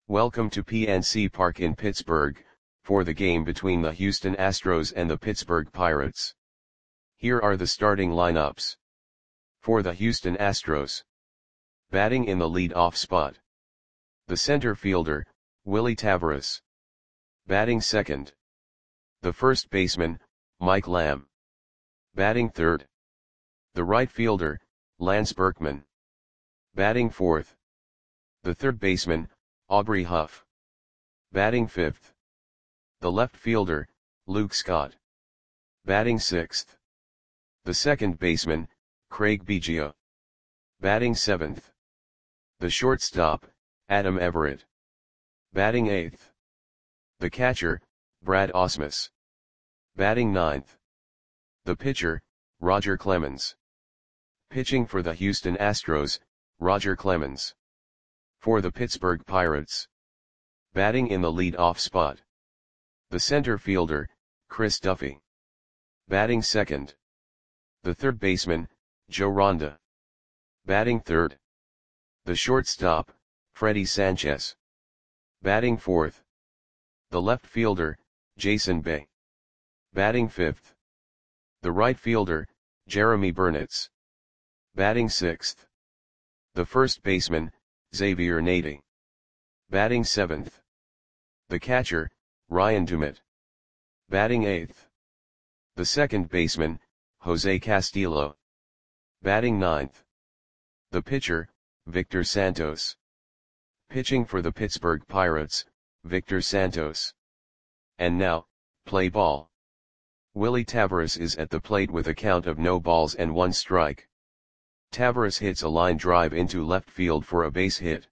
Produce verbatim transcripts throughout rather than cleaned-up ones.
Welcome to P N C Park in Pittsburgh, for the game between the Houston Astros and the Pittsburgh Pirates. Here are the starting lineups. For the Houston Astros. Batting in the lead-off spot. The center fielder, Willy Taveras. Batting second. The first baseman, Mike Lamb. Batting third. The right fielder, Lance Berkman. Batting fourth. The third baseman, Aubrey Huff. Batting fifth. The left fielder, Luke Scott. Batting sixth. The second baseman, Craig Biggio. Batting seventh. The shortstop, Adam Everett. Batting eighth. The catcher, Brad Ausmus. Batting ninth. The pitcher, Roger Clemens. Pitching for the Houston Astros, Roger Clemens. For the Pittsburgh Pirates. Batting in the lead-off spot. The center fielder, Chris Duffy. Batting second. The third baseman, Joe Ronda. Batting third. The shortstop, Freddie Sanchez. Batting fourth. The left fielder, Jason Bay. Batting fifth. The right fielder, Jeremy Burnitz. Batting sixth. The first baseman, Xavier Nady. Batting seventh. The catcher, Ryan Dumet. Batting eighth. The second baseman, Jose Castillo. Batting ninth. The pitcher, Victor Santos. Pitching for the Pittsburgh Pirates, Victor Santos. And now, play ball. Willy Taveras is at the plate with a count of no balls and one strike. Taveras hits a line drive into left field for a base hit.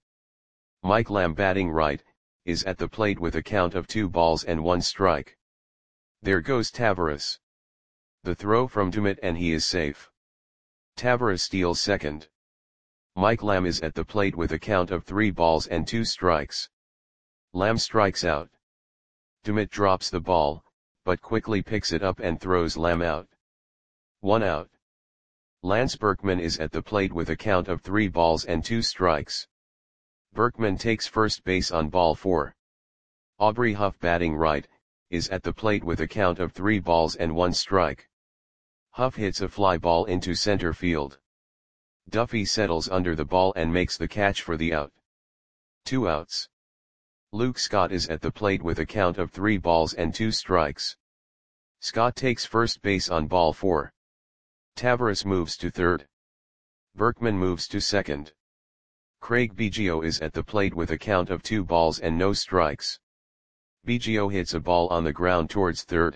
Mike Lamb, batting right, is at the plate with a count of two balls and one strike. There goes Taveras. The throw from Dumet and he is safe. Taveras steals second. Mike Lamb is at the plate with a count of three balls and two strikes. Lamb strikes out. Dumet drops the ball, but quickly picks it up and throws Lamb out. One out. Lance Berkman is at the plate with a count of three balls and two strikes. Berkman takes first base on ball four. Aubrey Huff, batting right, is at the plate with a count of three balls and one strike. Huff hits a fly ball into center field. Duffy settles under the ball and makes the catch for the out. Two outs. Luke Scott is at the plate with a count of three balls and two strikes. Scott takes first base on ball four. Taveras moves to third. Berkman moves to second. Craig Biggio is at the plate with a count of two balls and no strikes. Biggio hits a ball on the ground towards third.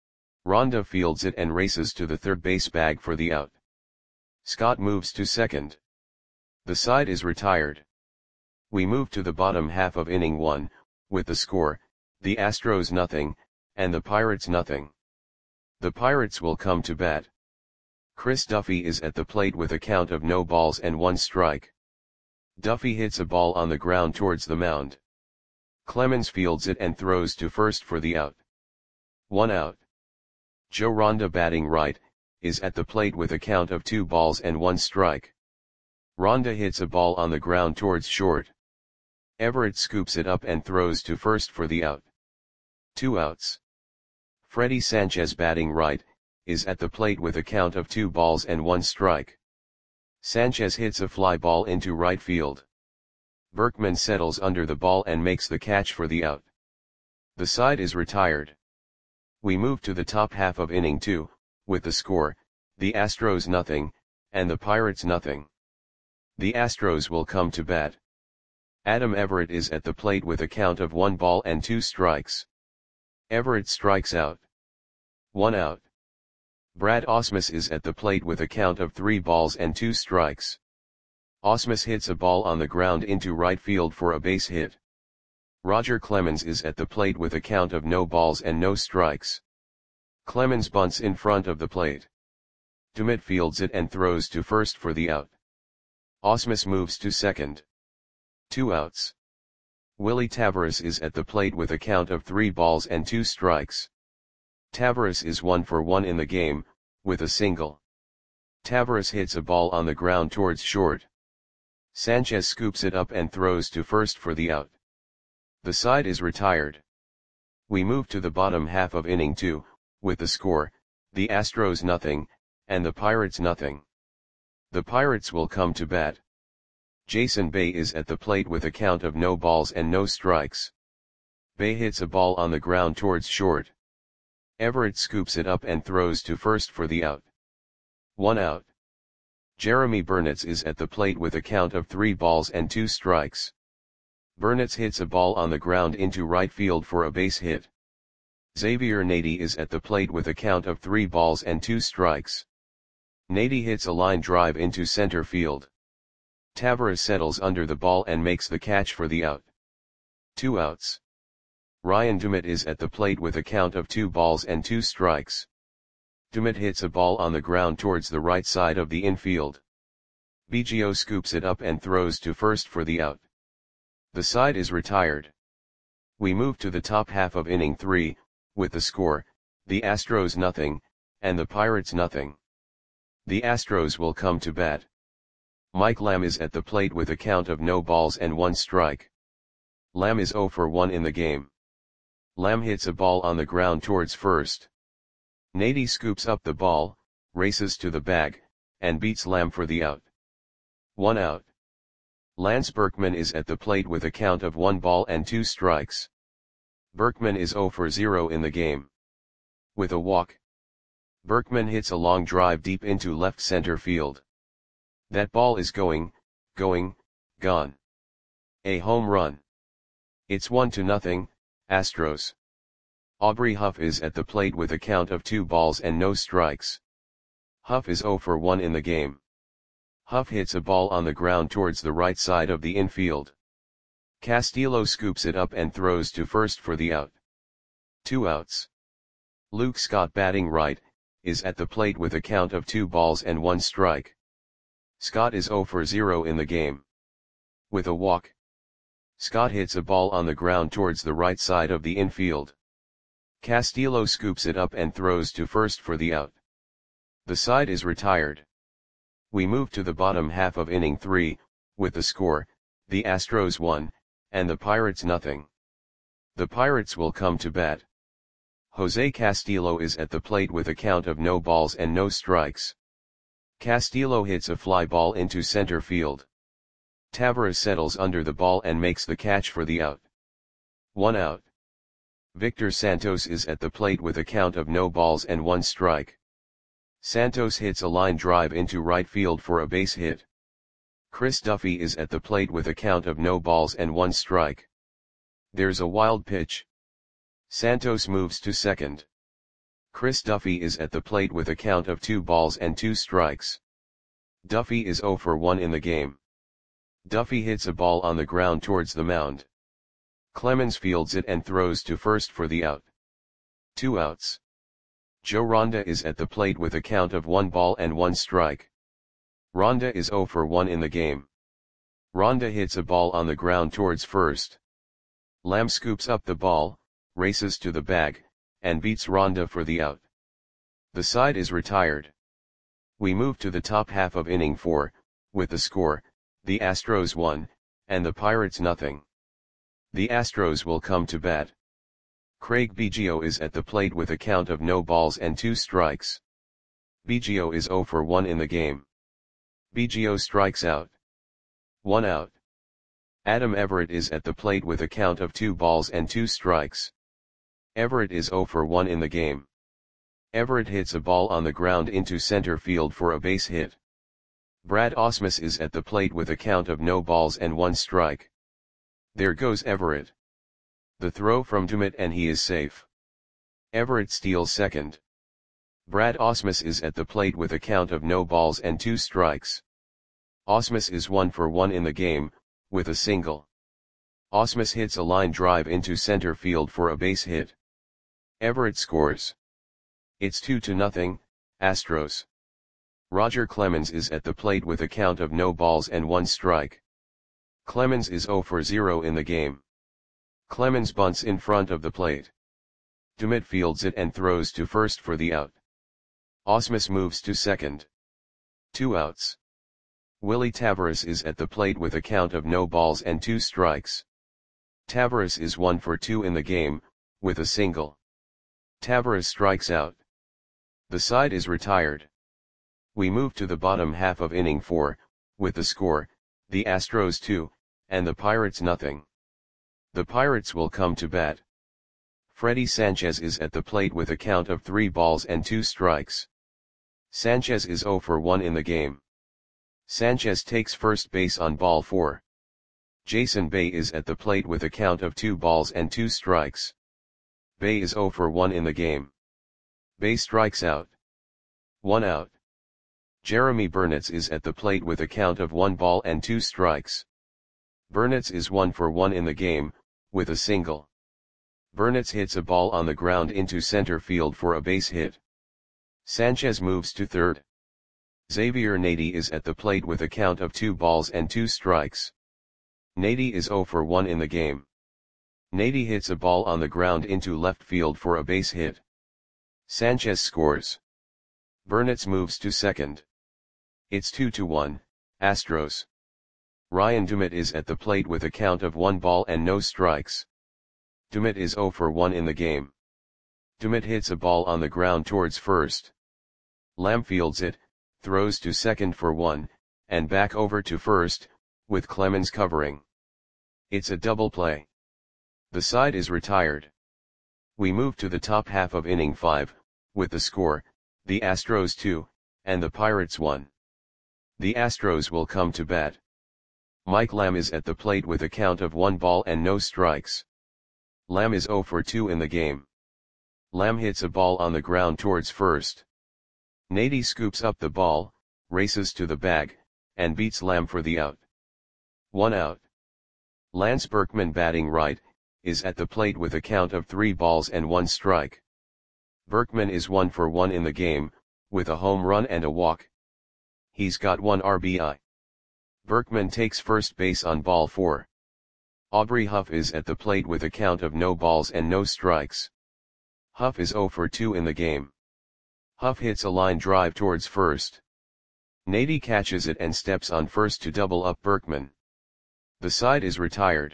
Ronda fields it and races to the third base bag for the out. Scott moves to second. The side is retired. We move to the bottom half of inning one, with the score, the Astros nothing, and the Pirates nothing. The Pirates will come to bat. Chris Duffy is at the plate with a count of no balls and one strike. Duffy hits a ball on the ground towards the mound. Clemens fields it and throws to first for the out. One out. Joe Ronda, batting right, is at the plate with a count of two balls and one strike. Ronda hits a ball on the ground towards short. Everett scoops it up and throws to first for the out. Two outs. Freddie Sanchez, batting right, is at the plate with a count of two balls and one strike. Sanchez hits a fly ball into right field. Berkman settles under the ball and makes the catch for the out. The side is retired. We move to the top half of inning two, with the score, the Astros nothing, and the Pirates nothing. The Astros will come to bat. Adam Everett is at the plate with a count of one ball and two strikes. Everett strikes out. One out. Brad Ausmus is at the plate with a count of three balls and two strikes. Ausmus hits a ball on the ground into right field for a base hit. Roger Clemens is at the plate with a count of no balls and no strikes. Clemens bunts in front of the plate. Dumet fields it and throws to first for the out. Ausmus moves to second. Two outs. Willy Taveras is at the plate with a count of three balls and two strikes. Taveras is one for one in the game, with a single. Taveras hits a ball on the ground towards short. Sanchez scoops it up and throws to first for the out. The side is retired. We move to the bottom half of inning two, with the score, the Astros nothing, and the Pirates nothing. The Pirates will come to bat. Jason Bay is at the plate with a count of no balls and no strikes. Bay hits a ball on the ground towards short. Everett scoops it up and throws to first for the out. One out. Jeremy Burnitz is at the plate with a count of three balls and two strikes. Burnitz hits a ball on the ground into right field for a base hit. Xavier Nady is at the plate with a count of three balls and two strikes. Nady hits a line drive into center field. Tavares settles under the ball and makes the catch for the out. Two outs. Ryan Dumit is at the plate with a count of two balls and two strikes. Dumit hits a ball on the ground towards the right side of the infield. Biggio scoops it up and throws to first for the out. The side is retired. We move to the top half of inning three, with the score, the Astros nothing, and the Pirates nothing. The Astros will come to bat. Mike Lamb is at the plate with a count of no balls and one strike. Lamb is zero for one in the game. Lamb hits a ball on the ground towards first. Nady scoops up the ball, races to the bag, and beats Lamb for the out. One out. Lance Berkman is at the plate with a count of one ball and two strikes. Berkman is zero for zero in the game. With a walk. Berkman hits a long drive deep into left center field. That ball is going, going, gone. A home run. It's one to nothing, Astros. Aubrey Huff is at the plate with a count of two balls and no strikes. Huff is zero for one in the game. Huff hits a ball on the ground towards the right side of the infield. Castillo scoops it up and throws to first for the out. Two outs. Luke Scott, batting right, is at the plate with a count of two balls and one strike. Scott is zero for zero in the game. With a walk. Scott hits a ball on the ground towards the right side of the infield. Castillo scoops it up and throws to first for the out. The side is retired. We move to the bottom half of inning three, with the score, the Astros one, and the Pirates nothing. The Pirates will come to bat. Jose Castillo is at the plate with a count of no balls and no strikes. Castillo hits a fly ball into center field. Tavares settles under the ball and makes the catch for the out. One out. Victor Santos is at the plate with a count of no balls and one strike. Santos hits a line drive into right field for a base hit. Chris Duffy is at the plate with a count of no balls and one strike. There's a wild pitch. Santos moves to second. Chris Duffy is at the plate with a count of two balls and two strikes. Duffy is zero for one in the game. Duffy hits a ball on the ground towards the mound. Clemens fields it and throws to first for the out. Two outs. Joe Ronda is at the plate with a count of one ball and one strike. Ronda is zero for one in the game. Ronda hits a ball on the ground towards first. Lamb scoops up the ball, races to the bag, and beats Ronda for the out. The side is retired. We move to the top half of inning four, with the score, the Astros one, and the Pirates nothing. The Astros will come to bat. Craig Biggio is at the plate with a count of no balls and two strikes. Biggio is zero for one in the game. Biggio strikes out. One out. Adam Everett is at the plate with a count of two balls and two strikes. Everett is zero for one in the game. Everett hits a ball on the ground into center field for a base hit. Brad Ausmus is at the plate with a count of no balls and one strike. There goes Everett. The throw from Dumit and he is safe. Everett steals second. Brad Ausmus is at the plate with a count of no balls and two strikes. Ausmus is one for one in the game, with a single. Ausmus hits a line drive into center field for a base hit. Everett scores. It's two to nothing, Astros. Roger Clemens is at the plate with a count of no balls and one strike. Clemens is zero for zero in the game. Clemens bunts in front of the plate. Dumit fields it and throws to first for the out. Ausmus moves to second. Two outs. Willie Tavares is at the plate with a count of no balls and two strikes. Tavares is one for two in the game, with a single. Tavares strikes out. The side is retired. We move to the bottom half of inning four, with the score, the Astros two, and the Pirates nothing. The Pirates will come to bat. Freddy Sanchez is at the plate with a count of three balls and two strikes. Sanchez is zero for one in the game. Sanchez takes first base on ball four. Jason Bay is at the plate with a count of two balls and two strikes. Bay is zero for one in the game. Bay strikes out. One out. Jeremy Burnitz is at the plate with a count of one ball and two strikes. Burnitz is one for one in the game, with a single. Burnitz hits a ball on the ground into center field for a base hit. Sanchez moves to third. Xavier Nady is at the plate with a count of two balls and two strikes. Nady is zero for one in the game. Nady hits a ball on the ground into left field for a base hit. Sanchez scores. Burnitz moves to second. It's two to one, Astros. Ryan Dumit is at the plate with a count of one ball and no strikes. Dumit is zero for one in the game. Dumit hits a ball on the ground towards first. Lamb fields it, throws to second for one, and back over to first, with Clemens covering. It's a double play. The side is retired. We move to the top half of inning five, with the score, the Astros two, and the Pirates one. The Astros will come to bat. Mike Lamb is at the plate with a count of one ball and no strikes. Lamb is zero for two in the game. Lamb hits a ball on the ground towards first. Nady scoops up the ball, races to the bag, and beats Lamb for the out. One out. Lance Berkman, batting right, is at the plate with a count of three balls and one strike. Berkman is one for one in the game, with a home run and a walk. He's got one R B I. Berkman takes first base on ball four. Aubrey Huff is at the plate with a count of no balls and no strikes. Huff is zero for two in the game. Huff hits a line drive towards first. Nady catches it and steps on first to double up Berkman. The side is retired.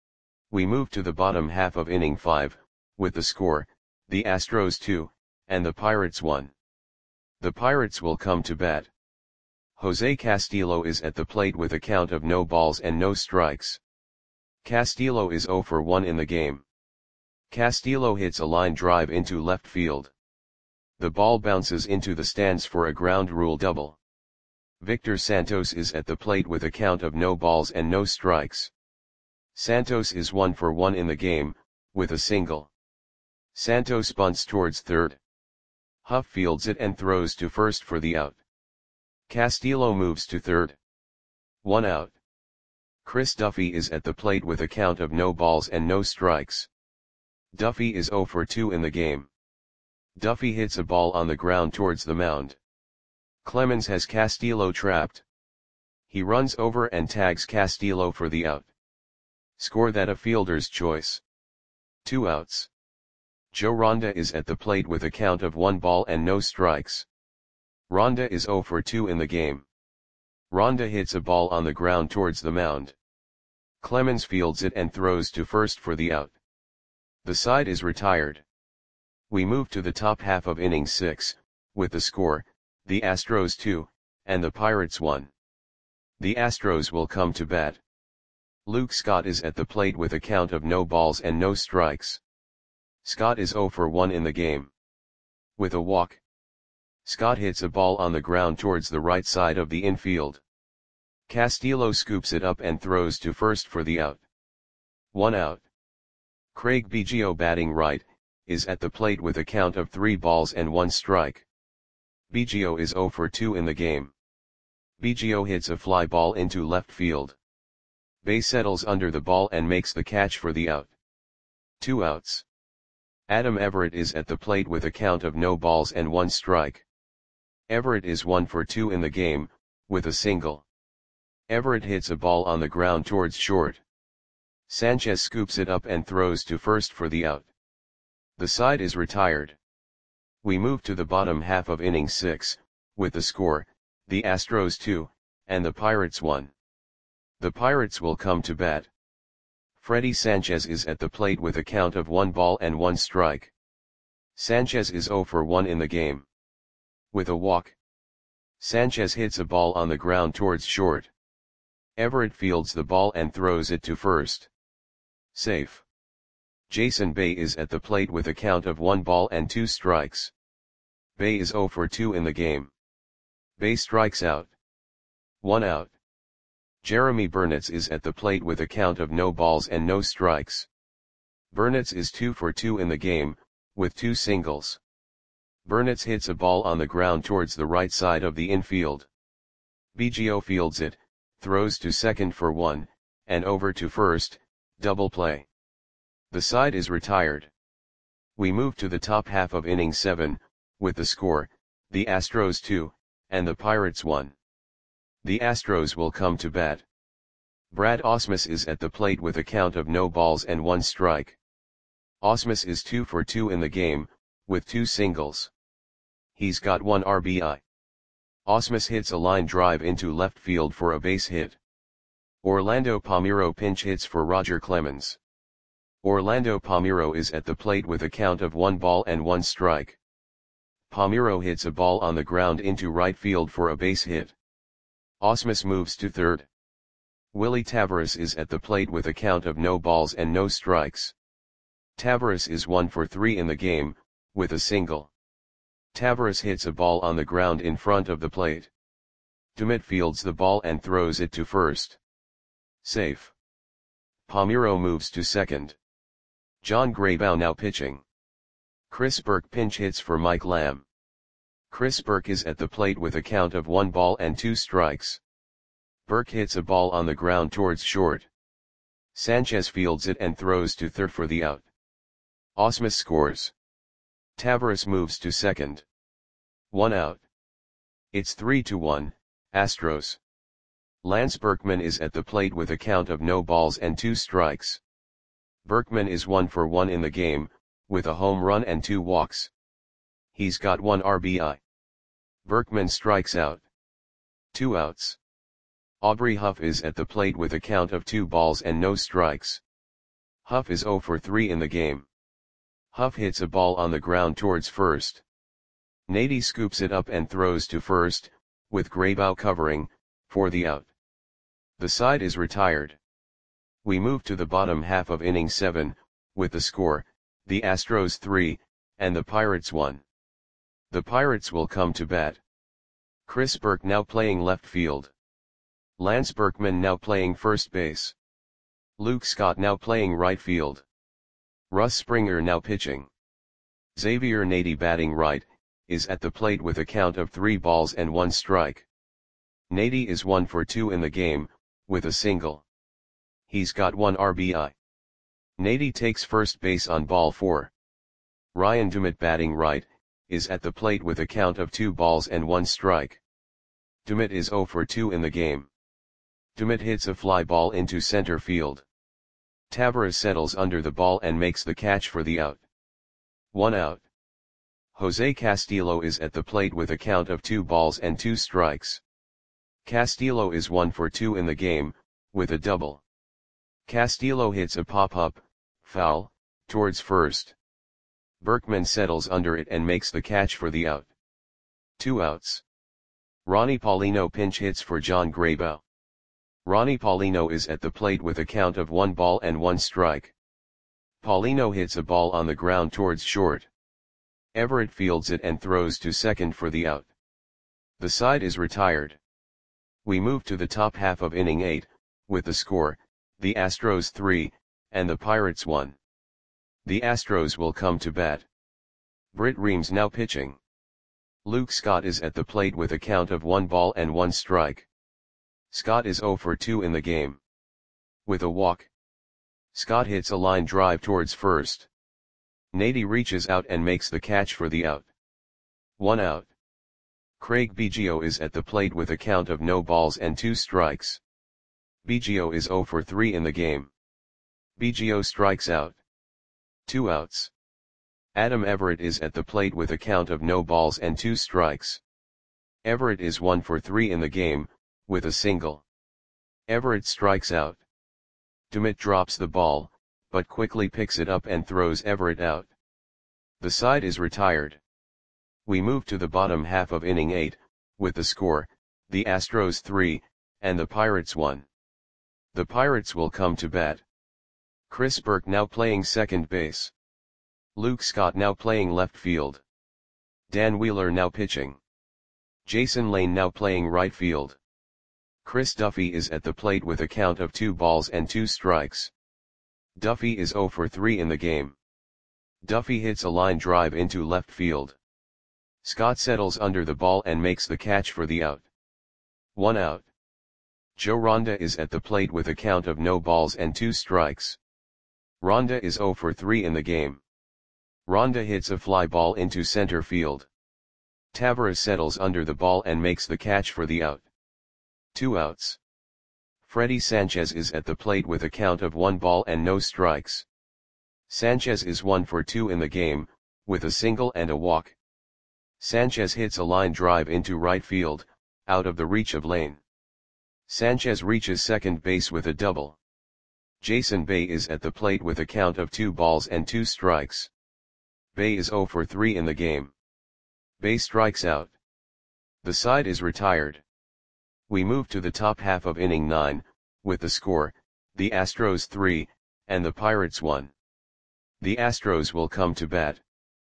We move to the bottom half of inning five, with the score, the Astros two, and the Pirates one. The Pirates will come to bat. Jose Castillo is at the plate with a count of no balls and no strikes. Castillo is zero for one in the game. Castillo hits a line drive into left field. The ball bounces into the stands for a ground rule double. Victor Santos is at the plate with a count of no balls and no strikes. Santos is one for one in the game, with a single. Santos bunts towards third. Huff fields it and throws to first for the out. Castillo moves to third. One out. Chris Duffy is at the plate with a count of no balls and no strikes. Duffy is zero for two in the game. Duffy hits a ball on the ground towards the mound. Clemens has Castillo trapped. He runs over and tags Castillo for the out. Score that a fielder's choice. Two outs. Joe Ronda is at the plate with a count of one ball and no strikes. Ronda is zero for two in the game. Ronda hits a ball on the ground towards the mound. Clemens fields it and throws to first for the out. The side is retired. We move to the top half of inning six, with the score, the Astros two, and the Pirates one. The Astros will come to bat. Luke Scott is at the plate with a count of no balls and no strikes. Scott is zero for one in the game. With a walk. Scott hits a ball on the ground towards the right side of the infield. Castillo scoops it up and throws to first for the out. One out. Craig Biggio, batting right, is at the plate with a count of three balls and one strike. Biggio is zero for two in the game. Biggio hits a fly ball into left field. Bay settles under the ball and makes the catch for the out. Two outs. Adam Everett is at the plate with a count of no balls and one strike. Everett is one for two in the game, with a single. Everett hits a ball on the ground towards short. Sanchez scoops it up and throws to first for the out. The side is retired. We move to the bottom half of inning six, with the score, the Astros two, and the Pirates one. The Pirates will come to bat. Freddy Sanchez is at the plate with a count of one ball and one strike. Sanchez is zero for one in the game. With a walk. Sanchez hits a ball on the ground towards short. Everett fields the ball and throws it to first. Safe. Jason Bay is at the plate with a count of one ball and two strikes. Bay is zero for two in the game. Bay strikes out. One out. Jeremy Burnitz is at the plate with a count of no balls and no strikes. Burnitz is two for two in the game, with two singles. Burnitz hits a ball on the ground towards the right side of the infield. Biggio fields it, throws to second for one, and over to first, double play. The side is retired. We move to the top half of inning seven, with the score, the Astros two, and the Pirates one. The Astros will come to bat. Brad Ausmus is at the plate with a count of no balls and one strike. Ausmus is two for two in the game, with two singles. He's got one R B I. Ausmus hits a line drive into left field for a base hit. Orlando Palmeiro pinch hits for Roger Clemens. Orlando Palmeiro is at the plate with a count of one ball and one strike. Palmeiro hits a ball on the ground into right field for a base hit. Ausmus moves to third. Willie Taveras is at the plate with a count of no balls and no strikes. Taveras is one for three in the game, with a single. Taveras hits a ball on the ground in front of the plate. Dumit fields the ball and throws it to first. Safe. Palmeiro moves to second. John Graybow now pitching. Chris Burke pinch hits for Mike Lamb. Chris Burke is at the plate with a count of one ball and two strikes. Burke hits a ball on the ground towards short. Sanchez fields it and throws to third for the out. Ausmus scores. Taveras moves to second. One out. It's three to one, Astros. Lance Berkman is at the plate with a count of no balls and two strikes. Berkman is one for one in the game, with a home run and two walks. He's got one R B I. Berkman strikes out. Two outs. Aubrey Huff is at the plate with a count of two balls and no strikes. Huff is zero for three in the game. Huff hits a ball on the ground towards first. Nady scoops it up and throws to first, with Graybow covering, for the out. The side is retired. We move to the bottom half of inning seven, with the score, the Astros three, and the Pirates one. The Pirates will come to bat. Chris Burke now playing left field. Lance Berkman now playing first base. Luke Scott now playing right field. Russ Springer now pitching. Xavier Nady batting right, is at the plate with a count of three balls and one strike. Nady is one for two in the game, with a single. He's got one R B I. Nady takes first base on ball four. Ryan Dumit batting right, is at the plate with a count of two balls and one strike. Dumit is zero for two in the game. Dumit hits a fly ball into center field. Taveras settles under the ball and makes the catch for the out. One out. Jose Castillo is at the plate with a count of two balls and two strikes. Castillo is one for two in the game, with a double. Castillo hits a pop-up, foul, towards first. Berkman settles under it and makes the catch for the out. Two outs. Ronnie Paulino pinch hits for John Graybow. Ronnie Paulino is at the plate with a count of one ball and one strike. Paulino hits a ball on the ground towards short. Everett fields it and throws to second for the out. The side is retired. We move to the top half of inning eight, with the score, the Astros three, and the Pirates one. The Astros will come to bat. Britt Reams now pitching. Luke Scott is at the plate with a count of one ball and one strike. Scott is zero for two in the game. With a walk. Scott hits a line drive towards first. Nady reaches out and makes the catch for the out. One out. Craig Biggio is at the plate with a count of no balls and two strikes. Biggio is zero for three in the game. Biggio strikes out. Two outs. Adam Everett is at the plate with a count of no balls and two strikes. Everett is one for three in the game, with a single. Everett strikes out. Dumit drops the ball, but quickly picks it up and throws Everett out. The side is retired. We move to the bottom half of inning eight, with the score, the Astros three, and the Pirates one. The Pirates will come to bat. Chris Burke now playing second base. Luke Scott now playing left field. Dan Wheeler now pitching. Jason Lane now playing right field. Chris Duffy is at the plate with a count of two balls and two strikes. Duffy is oh for three in the game. Duffy hits a line drive into left field. Scott settles under the ball and makes the catch for the out. One out. Joe Ronda is at the plate with a count of no balls and two strikes. Ronda is oh for three in the game. Ronda hits a fly ball into center field. Taveras settles under the ball and makes the catch for the out. Two outs. Freddie Sanchez is at the plate with a count of one ball and no strikes. Sanchez is one for two in the game, with a single and a walk. Sanchez hits a line drive into right field, out of the reach of Lane. Sanchez reaches second base with a double. Jason Bay is at the plate with a count of two balls and two strikes. Bay is oh for three in the game. Bay strikes out. The side is retired. We move to the top half of inning nine, with the score, the Astros three, and the Pirates one. The Astros will come to bat.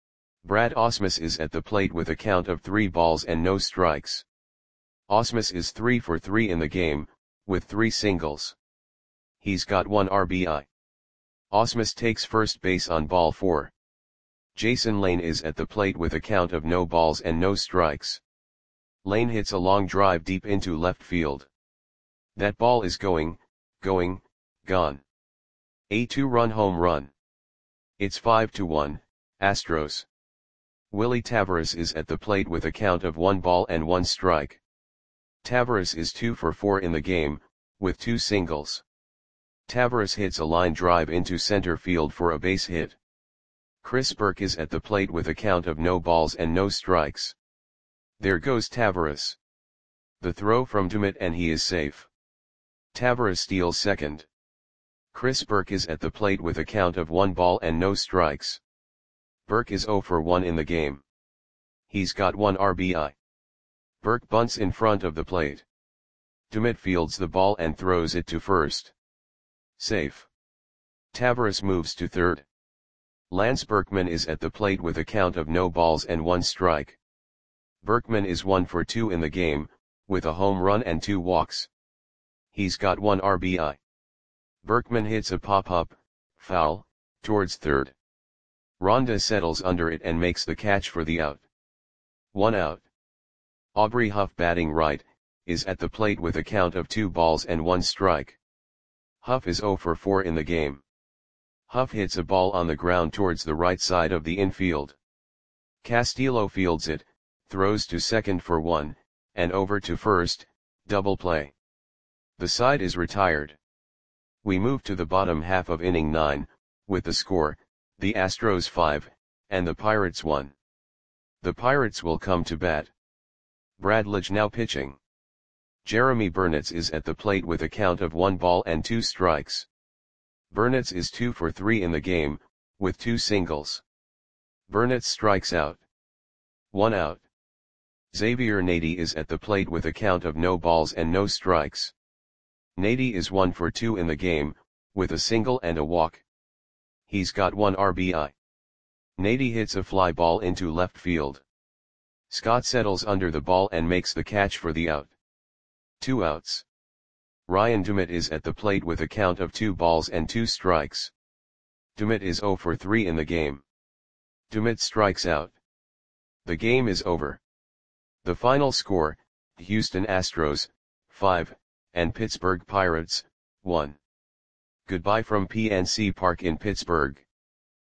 Brad Ausmus is at the plate with a count of three balls and no strikes. Ausmus is three for three in the game, with three singles. He's got one R B I. Ausmus takes first base on ball four. Jason Lane is at the plate with a count of no balls and no strikes. Lane hits a long drive deep into left field. That ball is going, going, gone. A two-run home run. It's five to one, Astros. Willie Taveras is at the plate with a count of one ball and one strike. Taveras is two for four in the game, with two singles. Taveras hits a line drive into center field for a base hit. Chris Burke is at the plate with a count of no balls and no strikes. There goes Taveras. The throw from Dumit and he is safe. Taveras steals second. Chris Burke is at the plate with a count of one ball and no strikes. Burke is oh for one in the game. He's got one R B I. Burke bunts in front of the plate. Dumit fields the ball and throws it to first. Safe. Taveras moves to third. Lance Berkman is at the plate with a count of no balls and one strike. Berkman is one for two in the game, with a home run and two walks. He's got one R B I. Berkman hits a pop-up, foul, towards third. Ronda settles under it and makes the catch for the out. One out. Aubrey Huff, batting right, is at the plate with a count of two balls and one strike. Huff is oh for four in the game. Huff hits a ball on the ground towards the right side of the infield. Castillo fields it, throws to second for one, and over to first, double play. The side is retired. We move to the bottom half of inning nine, with the score, the Astros five, and the Pirates one. The Pirates will come to bat. Brad Lidge now pitching. Jeremy Burnitz is at the plate with a count of one ball and two strikes. Burnitz is two for three in the game, with two singles. Burnitz strikes out. One out. Xavier Nady is at the plate with a count of no balls and no strikes. Nady is one for two in the game, with a single and a walk. He's got one R B I. Nady hits a fly ball into left field. Scott settles under the ball and makes the catch for the out. Two outs. Ryan Dumit is at the plate with a count of two balls and two strikes. Dumit is oh for three in the game. Dumit strikes out. The game is over. The final score, Houston Astros, five, and Pittsburgh Pirates, one. Goodbye from P N C Park in Pittsburgh.